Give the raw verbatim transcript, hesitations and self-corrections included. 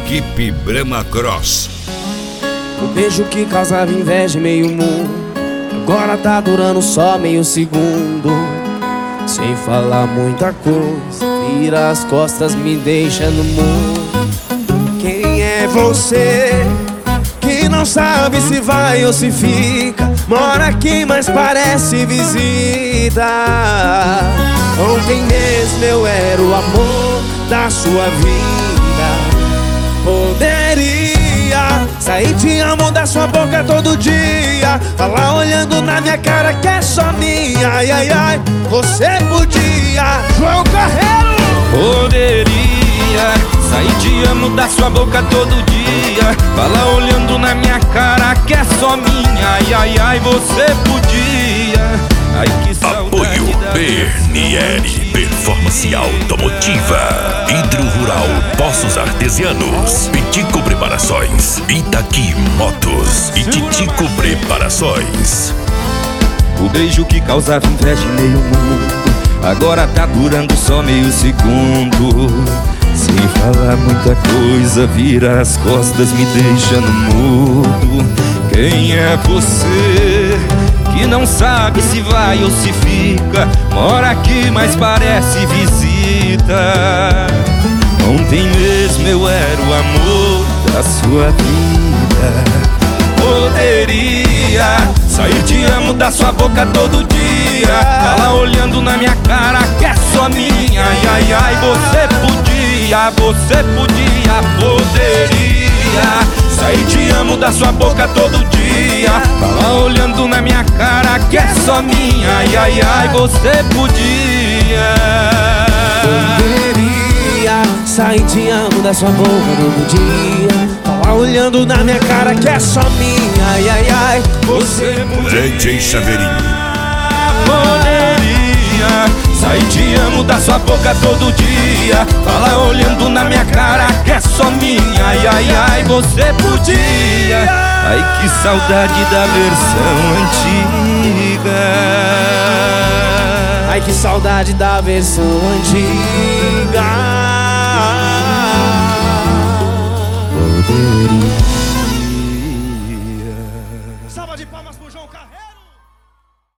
Equipe Brahma Cross. O beijo que causava inveja em meio mundo, agora tá durando só meio segundo. Sem falar muita coisa, vira as costas, me deixa no mundo. Quem é você que não sabe se vai ou se fica? Mora aqui, mas parece visita. Ontem mesmo eu era o amor da sua vida. Poderia sair te amo da sua boca todo dia, falar olhando na minha cara que é só minha. Ai, ai, ai, você podia, João Carreiro. Poderia sair te amo da sua boca todo dia, falar olhando na minha cara que é só minha. Ai, ai, ai, você podia. Ai, que saudade. Apoio B N L Performance Automotiva, Hidro Rural, Poços Artesianos, Pitico Preparações, Itaqui Motos e Titico Preparações. O beijo que causava inveja em meio mundo, agora tá durando só meio segundo. Sem falar muita coisa, vira as costas, me deixa no mudo. Quem é você que não sabe se vai ou se fica? Mora aqui, mas parece visita. Ontem mesmo eu era o amor da sua vida. Poderia sair te amo da sua boca todo dia, falar olhando na minha cara que é só minha. Ai, ai, ai, você podia, você podia. Poderia sair te amo da sua boca todo dia, falar olhando na minha cara que é só minha. Ai, ai, ai, você podia. Poderia sair te amo da sua boca todo dia, falar olhando na minha cara que é só minha. Ai, ai, ai, você podia. D J Chaveirinho. Poderia sair te amo da sua boca todo dia, falar olhando na minha cara que é só minha. Ai, ai, ai, você podia. Ai, que saudade da versão antiga. Ai, que saudade da versão antiga.